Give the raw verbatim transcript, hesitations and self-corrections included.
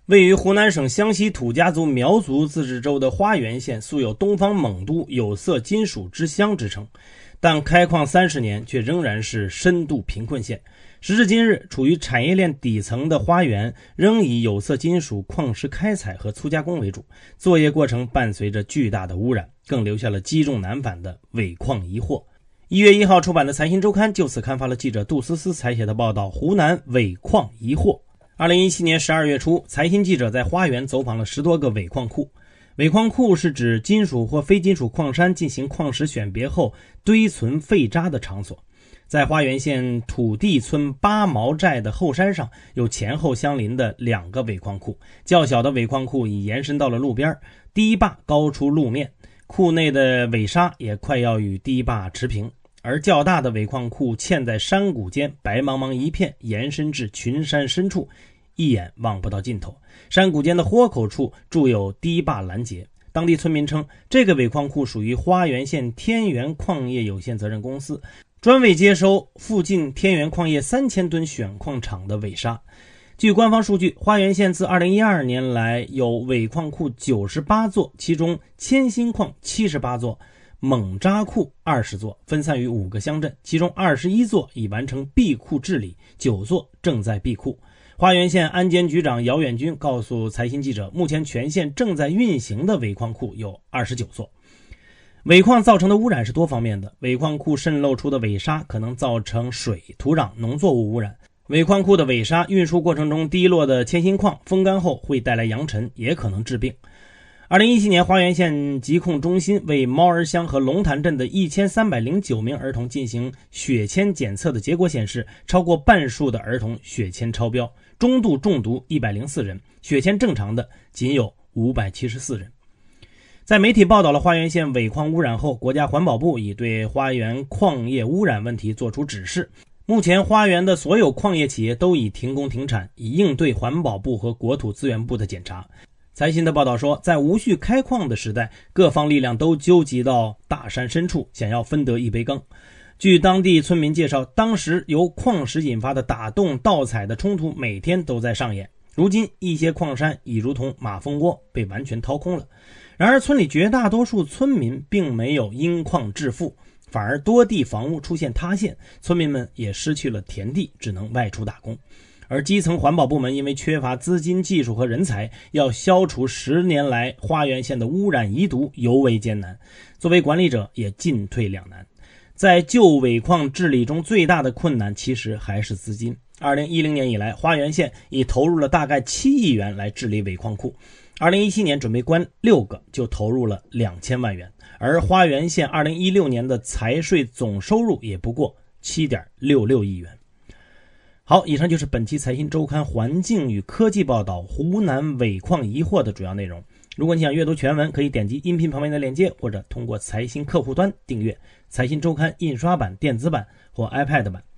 位于湖南省湘西土家族苗族自治州的花源县素有东方锰都有色金属之乡之称，但开矿三十年却仍然是深度贫困县。时至今日，处于产业链底层的花源仍以有色金属矿石开采和粗加工为主，作业过程伴随着巨大的污染，更留下了积重难返的伪矿疑惑。一月一号出版的财新周刊就此刊发了记者杜思思采写的报道，湖南伪矿疑惑。二零一七年十二月初，财新记者在花源走访了十多个伪矿库。伪矿库是指金属或非金属矿山进行矿石选别后堆存废渣的场所。在花源县土地村八毛寨的后山上，有前后相邻的两个伪矿库，较小的伪矿库已延伸到了路边，堤坝高出路面，库内的伪沙也快要与堤坝持平。而较大的伪矿库嵌在山谷间，白茫茫一片，延伸至群山深处，一眼望不到尽头。山谷间的豁口处筑有堤坝拦截。当地村民称，这个伪矿库属于花源县天元矿业有限责任公司，专为接收附近天元矿业三千吨选矿场的伪沙。据官方数据，花源县自二零一二年来有伪矿库九十八座，其中铅锌矿七十八座，锰渣库二十座，分散于五个乡镇，其中二十一座已完成闭库治理，九座正在闭库。花源县安监局长姚远军告诉财新记者，目前全县正在运行的伪矿库有二十九座。伪矿造成的污染是多方面的，伪矿库渗漏出的伪沙可能造成水、土壤、农作物污染。伪矿库的伪沙运输过程中滴落的铅锌矿风干后会带来扬尘，也可能致病。二零一七年，花源县疾控中心为猫儿乡和龙潭镇的一千三百零九名儿童进行血铅检测的结果显示，超过半数的儿童血铅超标，中度中毒一百零四人，血铅正常的仅有五百七十四人。在媒体报道了花源县伪矿污染后，国家环保部已对花源矿业污染问题作出指示。目前花源的所有矿业企业都已停工停产，以应对环保部和国土资源部的检查。财新的报道说，在无序开矿的时代，各方力量都纠集到大山深处，想要分得一杯羹。据当地村民介绍，当时由矿石引发的打洞盗采的冲突每天都在上演。如今一些矿山已如同马蜂窝，被完全掏空了。然而村里绝大多数村民并没有因矿致富，反而多地房屋出现塌陷，村民们也失去了田地，只能外出打工。而基层环保部门因为缺乏资金、技术和人才，要消除十年来花源县的污染遗毒尤为艰难，作为管理者也进退两难。在旧伪矿治理中，最大的困难其实还是资金。二零一零年以来，花源县已投入了大概七亿元来治理伪矿库，二零一七年准备关六个就投入了两千万元，而花源县二零一六年的财税总收入也不过 七点六六亿元。好，以上就是本期财新周刊环境与科技报道湖南伪矿疑惑的主要内容。如果你想阅读全文，可以点击音频旁边的链接，或者通过财新客户端订阅财新周刊印刷版、电子版或 iPad 版。